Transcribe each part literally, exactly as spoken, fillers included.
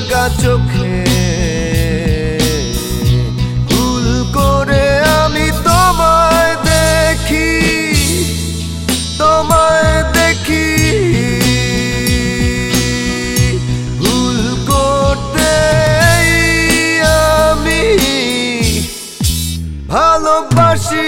লাগা চোখে ভুল করে আমি তোমায় দেখি, তোমায় দেখি ভুল করতে আমি ভালোবাসি।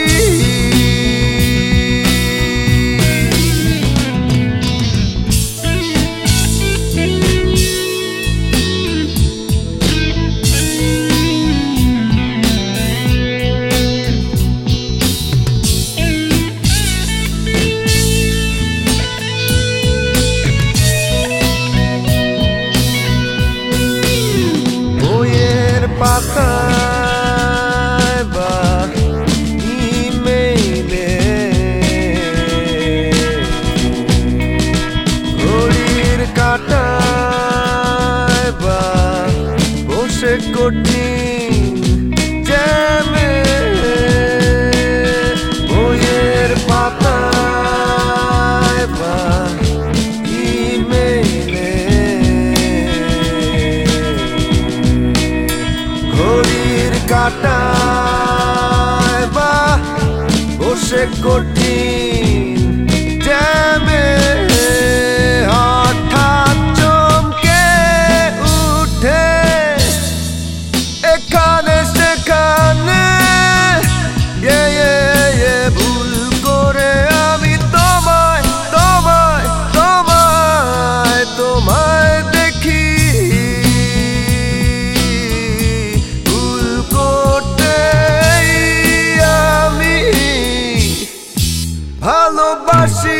পাতায় বা ইমেইলে ঘড়ির কাঁটায় বা বসে কঠিন জ্যামে, বইয়ের পাতায় বা ইমেইলে কাটায় বা বসে কঠিন জ্যামে হঠাৎ চমকে উঠে এখানে সেখানে ভুল করে আমি তোমায় তোমায় তোমায় তোমায় দেখি, ভালোবাসি।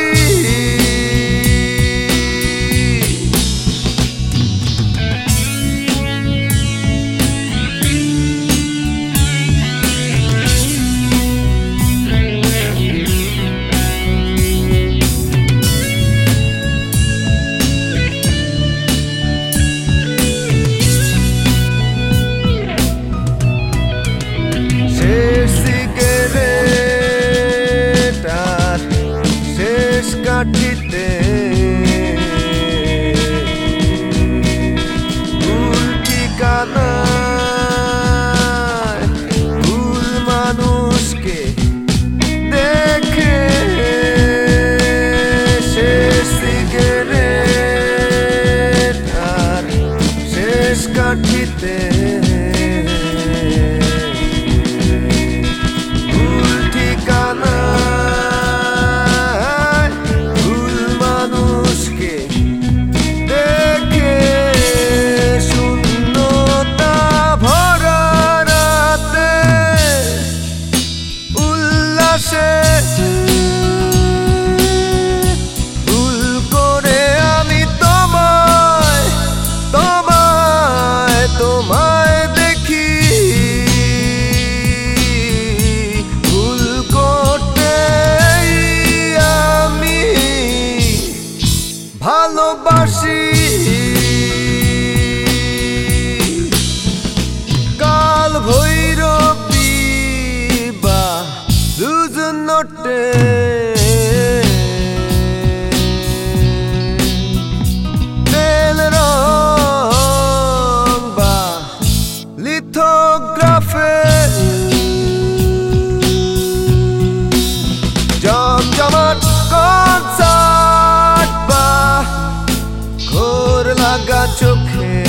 কাঠিতে ভুল ঠিকানায় ভুল মানুষকে দেখে শেষ সিগারেট আর শেষ কাঠিতে ভুল ঠিকানা ভুল করে আমি তোমায় তোমায় তোমায় দেখি, ভুল করতে আমি ভালোবাসি। কাল ভৈরবী বা লুজ নোটে তেল রং বা লিথোগ্রাফে জমজমাট কনসার্ট বা ঘোর লাগা চোখে